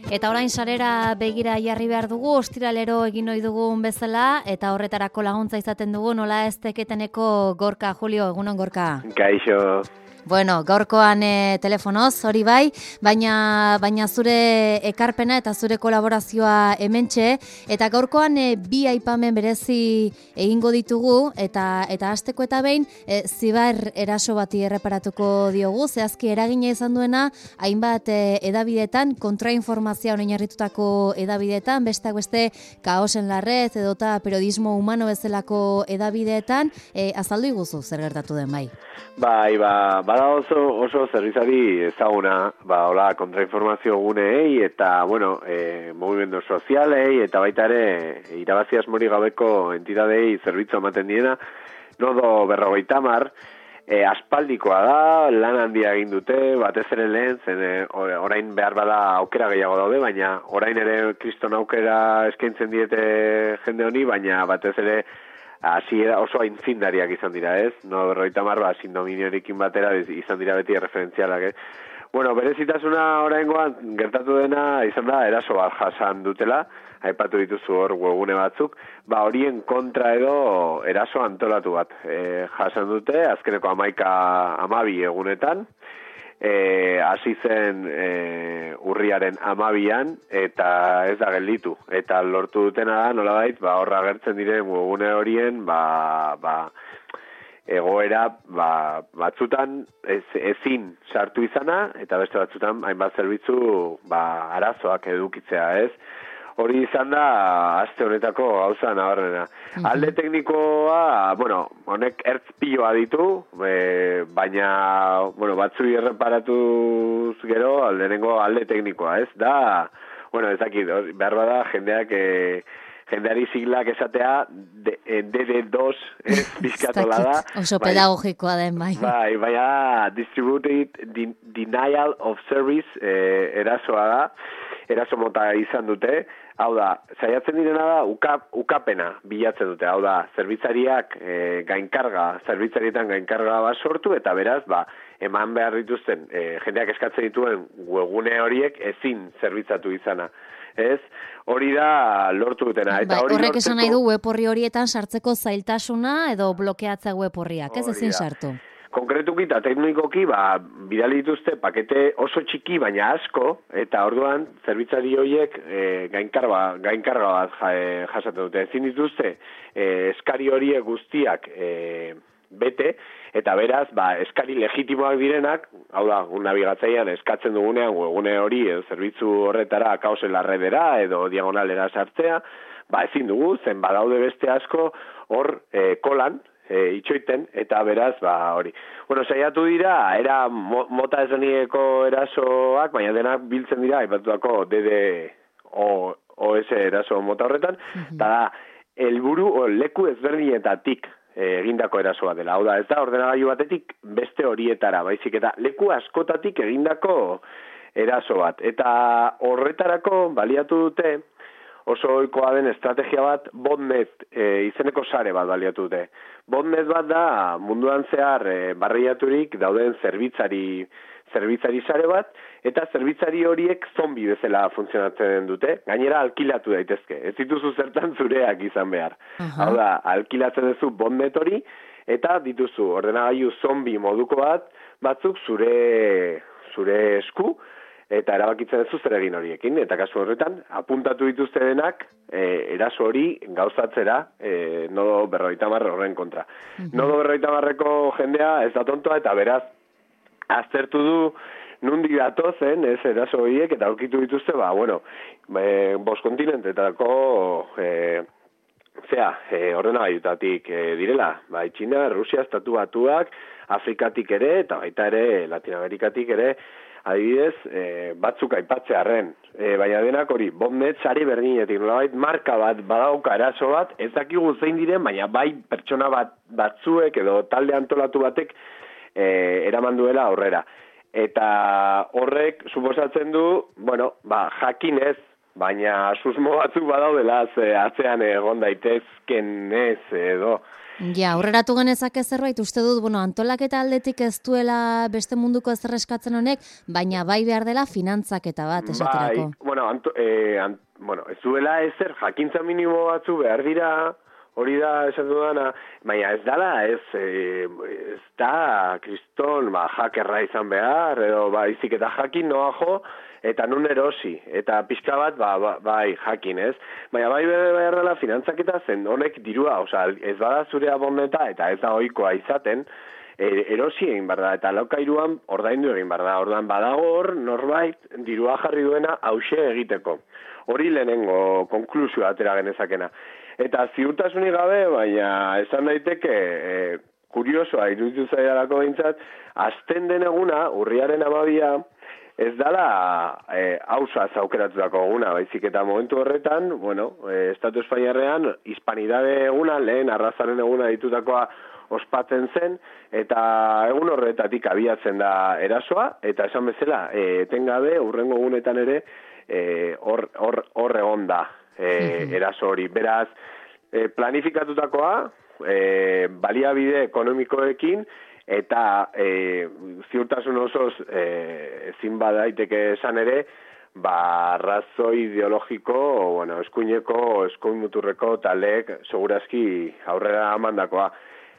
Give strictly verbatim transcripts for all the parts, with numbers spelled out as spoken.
Eta orain sarera begira jarri behar dugu, ostiralero egin ohi dugun bezala, eta horretarako laguntza izaten dugu, nola ez teketeneko Gorka. Julio, egunon Gorka. Kaixo. Bueno, gaurkoan e, telefonoz, hori bai, baina, baina zure ekarpena eta zure kolaborazioa hementxe, eta gaurkoan e, bi aipamen berezi egingo ditugu, eta eta hasteko eta behin, e, zibar eraso bati erreparatuko diogu, zehazki eragina izan duena, hainbat e, edabidetan, kontrainformazioa oinarritutako edabidetan, besteak beste kaosen larrez, edota periodismo humano bezalako edabidetan, e, azaldu iguzu zer gertatu den bai. Bai, ba, bada oso, oso zerrizari ezaguna, ba, hola, kontrainformazio guneei, eta, bueno, e, movimendu sozialei, eta baita ere, irabazi asmori gabeko entidadei zerbitzu ematen diena, nodo berrogeita hamar, e, aspaldikoa da, lan handia egin dute, batez ere lehen, zen e, orain behar bada aukera gehiago daude, baina orain ere kriston aukera eskaintzen diete jende honi, baina batez ere, hasi oso aintzindariak izan dira, ez? No, berroita marba, sindominiorekin batera izan dira beti referentzialak, eh? Bueno, berezitasuna oraingoan gertatu dena izan da eraso bat jasan dutela, aipatu dituzu hor webgune batzuk, ba horien kontra edo eraso antolatu bat e, jasan dute, azkeneko hamaika hamabi egunetan, E, hasi zen e, urriaren hamabian eta ez da gelditu. Eta lortu dutena da, nolabait, ba, horra agertzen diren webgune horien, ba, ba, egoera ba, batzutan ez, ezin sartu izana, eta beste batzutan hainbat zerbitzu ba, arazoak edukitzea, ez? Hori izan da, aste honetako gauza nabarrena. Uh-huh. Alde teknikoa, bueno, honek ertz piloa ditu, e, baina, bueno, batzui erreparatuz gero, aldenengo alde teknikoa, ez? Da, bueno, ez dakit, behar bada, jendeak, e, jendeari siglak esatea, D D dos, ez, bizkatola da. Oso pedagogikoa den, bai. Bai, baina, Distributed Denial of Service e, erasoa da, eraso mota izan dute. Hau da, saiatzen direna da, ukap, ukapena bilatzen dute. Hau da, zerbitzariak e, gainkarga, zerbitzarietan gainkarga bat sortu, eta beraz, ba, eman behar dituzten, e, jendeak eskatzen dituen webgune horiek ezin zerbitzatu izana. Ez, hori da lortu dutena. Eta bai, hori horrek lortzeko... esan nahi du web horri horietan sartzeko zailtasuna edo blokeatzea web horriak, ez ezin sartu. Konkretuki eta teknikoki, ba, bidali dituzte pakete oso txiki, baina asko, eta orduan, zerbitzari horiek e, gainkarga, gainkarga bat ja, e, jasaten dute. Ezin dituzte, e, eskari horiek guztiak e, bete, eta beraz, ba, eskari legitimoak direnak, hau da, un nabigatzailean eskatzen dugunean, webgune hori, edo zerbitzu horretara, kaosen larredera, edo diagonalera sartzea, ba, ezin dugu, zen badaude beste asko, hor e, kolan, E, itxoiten, eta beraz, ba, hori. Bueno, saiatu dira, era mota ezonieko erasoak, baina denak biltzen dira, aipatuako D D O S eraso mota horretan, eta mm-hmm. da, helburu o leku ezberdinetatik e, egindako erasoa dela. Hau da, ez da, ordenagailu batetik beste horietara, baizik, eta leku askotatik egindako eraso bat. Eta horretarako baliatu dute, oso ohikoa den estrategia bat, botnet e, izeneko sare bat baliatu dute. Botnet bat da munduan zehar e, barriaturik dauden zerbitzari, zerbitzari sare bat, eta zerbitzari horiek zombi bezala funtzionatzen dute, gainera alkilatu daitezke. Ez dituzu zertan zureak izan behar. Uh-huh. Hau da, alkilatzen duzu botnet hori, eta dituzu ordenagailu zombi moduko bat, batzuk zure, zure esku, eta erabakitzen duzu zer egin horiekin, eta kasu horretan, apuntatu dituzte denak, e, eraso hori gauzatzera, e, nodo berrogeita hamar horren kontra. Mm-hmm. Nodo berrogeita hamarreko jendea ez da tontoa, eta beraz, aztertu du nundi datozen, ez eraso horiek, eta aurkitu dituzte, ba, bueno, e, bost kontinentetako, e, zea, e, ordenagaiutatik e, direla, bai, Txina, Rusia, Estatu Batuak, Afrikatik ere, eta baita ere, Latinoamerikatik ere, adibidez, e, batzuk aipatzearren, e, baina denak hori, botnet sari berdinetik, nolabait marka bat, badauka eraso bat, ez dakigu zein diren, baina bai pertsona bat batzuek edo talde antolatu batek e, eraman duela aurrera. Eta horrek suposatzen du, bueno, ba, jakinez, baina susmo batzuk badaudela ze atzean egon daitezken ez edo. Ja, aurreratu genezake zerbait, uste dut, bueno, antolaketa aldetik ez duela beste munduko ezer eskatzen honek, baina bai behar dela finantzaketa bat esaterako. Bai, bueno, anto, eh, an, bueno, ez duela ezer jakintza minimo batzu behar dira, hori da esan dudana, baina ez dala, ez, eh, ez da, kriston, ba, jakerra izan behar, edo baizik eta jakin noa jo, eta nun erosi, eta pixka bat, ba, ba, bai, jakin, ez? Baina bai behar dela finantzaketa zen honek dirua, osea, ez bada zure aboneta, eta ez da ohikoa izaten, erosi egin behar da, eta lokairuan ordaindu egin behar da, ordan badago hor, norbait, dirua jarri duena hause egiteko. Hori lehenengo konklusioa atera genezakena. Eta ziurtasunik gabe, baina esan daiteke, e, kuriosoa, iruditu zaidalako behintzat, azten den eguna, urriaren amabia, ez dala e, hausa zaukeratutako eguna, baizik eta momentu horretan, bueno, e, Estatu Espainiarrean, hispanidade eguna, lehen arrazaren eguna ditutakoa ospatzen zen, eta egun horretatik abiatzen da erasoa, eta esan bezala, e, etengabe, urrengo egunetan ere, hor e, hor egon da e, eraso hori. Beraz, e, planifikatutakoa, e, baliabide ekonomikoekin, eta e, ziurtasun osoz e, ezin badaiteke esan ere, ba, razoi ideologiko, bueno, eskuineko, eskuin muturreko talek segurazki aurrera amandakoa.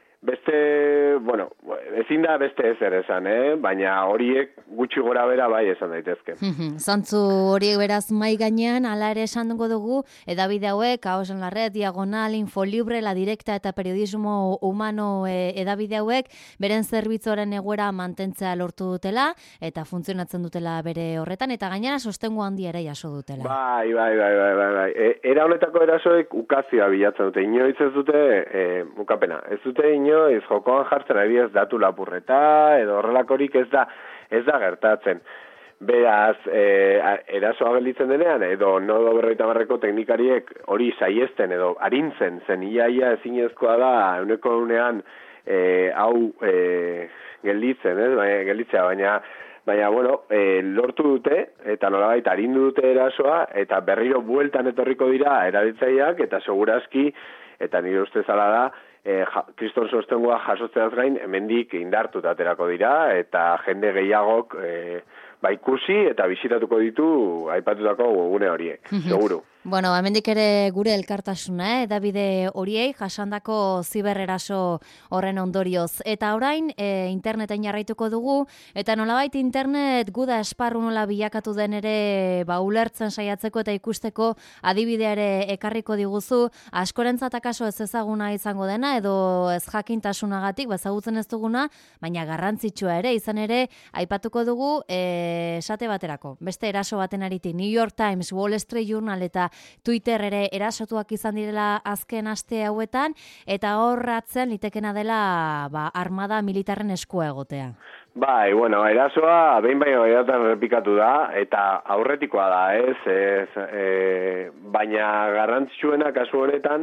Beste, bueno, ezin da beste ezer esan, eh? Baina horiek gutxi gora bera bai esan daitezke. Zantzu horiek beraz mai gainean, ala ere esan dugu, edabide hauek, Caos en la Red, Diagonal, Infolibre, La Directa eta Periodismo Humano e, edabide hauek, beren zerbitzuaren egoera mantentzea lortu dutela, eta funtzionatzen dutela bere horretan, eta gainera sostengu handia ere jaso dutela. Bai, bai, bai, bai, bai, bai. E, era honetako erasoek ukazioa bilatzen dute, inoiz ez dute, e, ukapena, ez dute inoiz jokoan jartzen ari ez datu lapurreta, edo horrelakorik ez da, ez da gertatzen. Beraz, e, erasoa gelditzen denean, edo nodo berroita barreko teknikariek hori saiesten, edo arintzen, zen iaia ezinezkoa da, euneko unean e, hau e, gelditzen, ez? Baina, gelditzea, baina, baina, bueno, e, lortu dute, eta nolabait arindu dute erasoa, eta berriro bueltan etorriko dira erabiltzaileak, eta segurazki, eta nire ustez ala da, E, ja, kriston sostengua jasotzeaz gain, hemendik indartuta aterako dira, eta jende gehiagok e, ba ikusi eta bisitatuko ditu aipatutako webgune horiek, seguru. Bueno, hemendik ere gure elkartasuna, eh? Edabide horiei jasandako zibereraso horren ondorioz. Eta orain, e, interneten jarraituko dugu, eta nolabait internet guda esparru nola bilakatu den ere ba, ulertzen saiatzeko eta ikusteko adibidea ere ekarriko diguzu, askorentzat akaso ez ezaguna izango dena, edo ez jakintasunagatik, ezagutzen ez duguna, baina garrantzitsua ere, izan ere, aipatuko dugu, e, esate baterako. Beste eraso baten ariti, New York Times, Wall Street Journal eta Twitter ere erasotuak izan direla azken aste hauetan, eta horratzen litekena dela ba, armada militarren eskua egotea. Bai, bueno, erasoa behin baino gehiagotan repikatu da, eta aurretikoa da, ez, ez e, baina garrantzitsuena kasu honetan,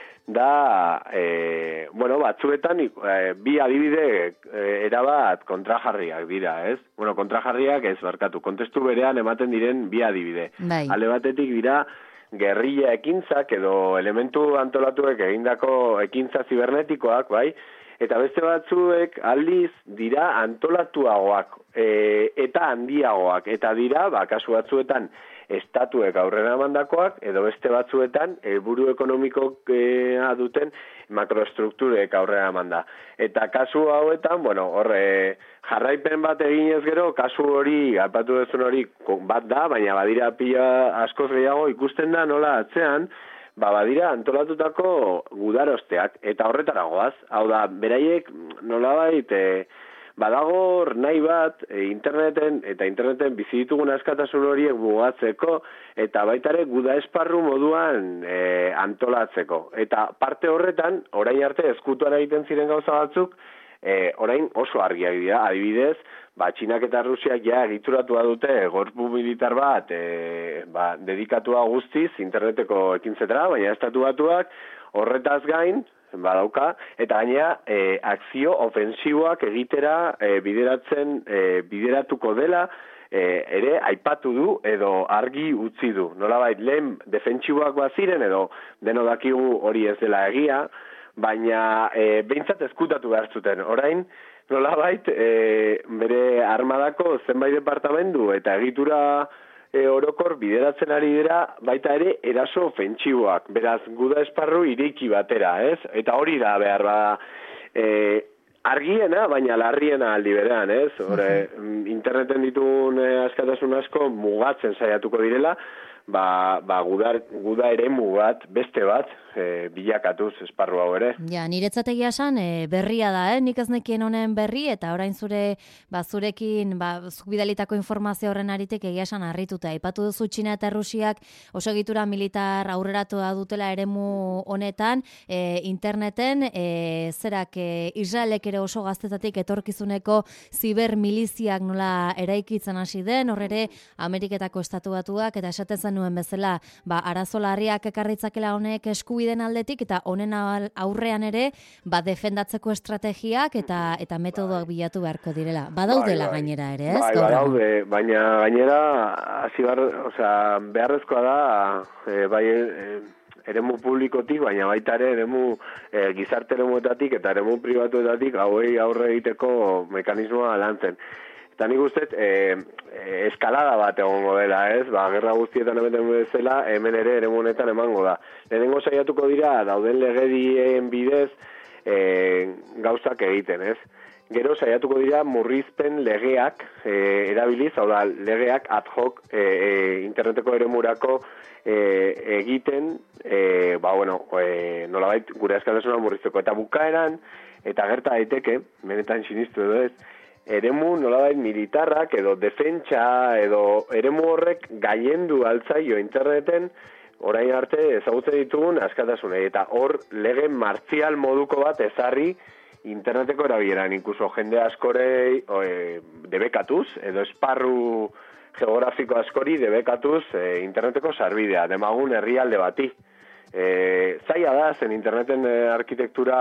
da, e, bueno, batzuetan e, bi adibide e, erabat kontrajarriak dira, ez? Bueno, kontrajarriak ez barkatu, kontestu berean ematen diren bi adibide. Bai. Alde batetik dira, gerrilla ekintzak edo elementu antolatuek egindako ekintza zibernetikoak, bai? Eta beste batzuek aldiz dira antolatuagoak e, eta handiagoak, eta dira, ba, kasu batzuetan, estatuek aurrera emandakoak, edo beste batzuetan helburu ekonomikoak e, duten makroestrukturek aurrera emanda. Eta kasu hauetan, bueno, horre jarraipen bat eginez gero, kasu hori, aipatu duzun hori bat da, baina badira pila askoz gehiago ikusten da nola atzean, ba, badira antolatutako gudarosteak, eta horretaragoaz, hau da, beraiek nolabait, e, badago nahi bat e, interneten eta interneten bizi ditugun askatasun horiek mugatzeko eta baitare guda esparru moduan e, antolatzeko. Eta parte horretan, orain arte ezkutuan egiten ziren gauza batzuk, e, orain oso argiak dira, adibidez, ba, Txinak eta Rusiak ja egituratua dute gorpu militar bat e, ba, dedikatua guztiz interneteko ekintzetara, baina estatu batuak horretaz gain, badauka, eta gainera e, akzio ofensiboak egitera e, bideratzen, e, bideratuko dela e, ere aipatu du edo argi utzi du. Nolabait lehen defentsiboak baziren edo deno dakigu hori ez dela egia, baina e, behintzat ezkutatu behar zuten. Orain, nolabait, e, bere armadako zenbait departamendu eta egitura e, orokor bideratzen ari dira baita ere eraso ofentsiboak. Beraz, guda esparru ireiki batera, ez? Eta hori da behar bada e, argiena, baina larriena aldi berean, ez? Hore, interneten ditun e, askatasun asko mugatzen saiatuko direla, ba, ba guda, guda ere mugat, beste bat, e, bilakatuz esparru hau ere. Ja, niretzat egia esan e, berria da, eh? Nik ez nekien honen berri, eta orain zure, ba, zurekin, ba, zuk bidalitako informazio horren aritek egia esan harrituta. Aipatu duzu Txina eta Errusiak oso egitura militar aurreratua dutela eremu honetan, e, interneten, e, zerak e, Israelek ere oso gaztetatik etorkizuneko zibermiliziak nola eraikitzen hasi den, horre Ameriketako estatu batuak, eta esaten zen nuen bezala, ba, arazo larriak ekarritzakela honek eskubiden aldetik, eta honen aurrean ere, ba, defendatzeko estrategiak eta eta metodoak bilatu beharko direla. Badaudela bai, bai. Gainera ere, ez? Bai, badaude, baina gainera, hasi bar, osea, beharrezkoa da, e, bai, e, eremu publikotik, baina baita ere eremu e, gizarte eremuetatik eta eremu pribatuetatik hauei aurre egiteko mekanismoa lantzen. Eta nik ustez, e, e, eskalada bat egongo dela, ez? Ba, gerra guztietan emeten bezala, hemen ere ere honetan emango da. Lehenengo saiatuko dira, dauden legedien bidez e, gauzak egiten, ez? Gero saiatuko dira murrizpen legeak e, erabiliz, hau da, legeak ad hoc e, e, interneteko eremurako e, egiten, e, ba, bueno, e, nolabait gure askatasuna murrizteko. Eta bukaeran, eta gerta daiteke, benetan sinistu edo ez, eremu nolabait militarrak edo defentsa edo eremu horrek gaiendu altzaio interneten orain arte ezagutzen ditugun askatasunei. Eta hor lege martzial moduko bat ezarri interneteko erabileran, inkluso jende askorei e, debekatuz edo esparru geografiko askori debekatuz e, interneteko sarbidea, demagun herrialde bati. E, zaila da, zen interneten e, arkitektura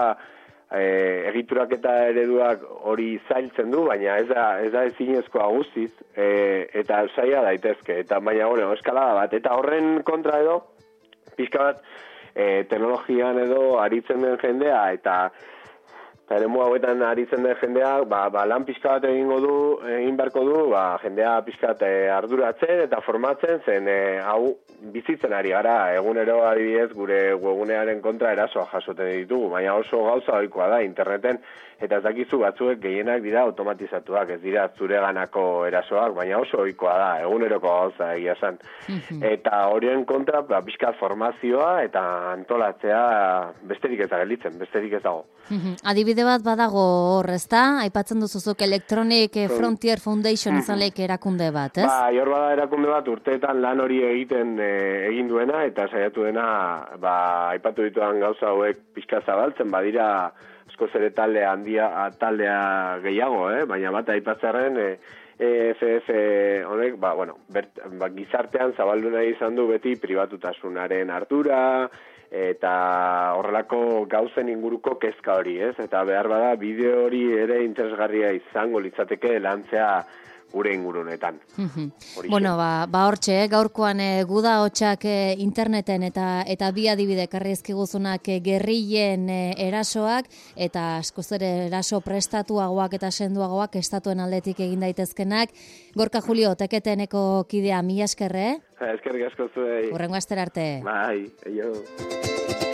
E, egiturak eta ereduak hori zailtzen du, baina ez da, ez da ezinezkoa guztiz, e, eta saia daitezke, eta baina bueno, eskalada bat, eta horren kontra edo, pixka bat, e, teknologian edo aritzen den jendea, eta eta eremu hauetan aritzen den jendea, ba, ba, lan pixka bat egingo du, egin beharko du, ba, jendea pixka bat e, arduratzen eta formatzen, zen e, hau bizitzen ari gara, egunero adibidez gure webgunearen kontra erasoa jasoten ditugu, baina oso gauza ohikoa da interneten, eta ez dakizu batzuek gehienak dira automatizatuak, ez dira zure ganako erasoak, baina oso ohikoa da, eguneroko gauza egia esan. Eta horien kontra, ba, pixka formazioa eta antolatzea besterik ez da gelditzen, besterik ez dago. Adibide bat badago hor, ezta? Aipatzen duzuzuk Electronic Frontier Foundation izan lehik erakunde bat, ez? Ba, hor bada erakunde bat urteetan lan hori egiten e, egin duena, eta saiatu dena, ba, aipatu ditudan gauza hauek pixka zabaltzen, badira askoz ere taldea handia, taldea gehiago, eh? Baina bat aipatzarren e, E F F honek, ba, bueno, bert, ba, gizartean zabaldu nahi izan du beti pribatutasunaren ardura, eta horrelako gauzen inguruko kezka hori, ez? Eta behar bada bideo hori ere interesgarria izango litzateke lantzea gure ingurunetan. Bueno, ba, ba hortxe, eh? Gaurkoan eh, guda hotxak eh, interneten eta eta bi adibide karri ezkiguzunak eh, gerrilen eh, erasoak eta askoz ere eraso prestatuagoak eta senduagoak estatuen aldetik egin daitezkenak. Gorka Julio, teketeneko kidea, mila eskerre? Eskerrik asko zuei. Hurrengo astera arte. Bai, aio.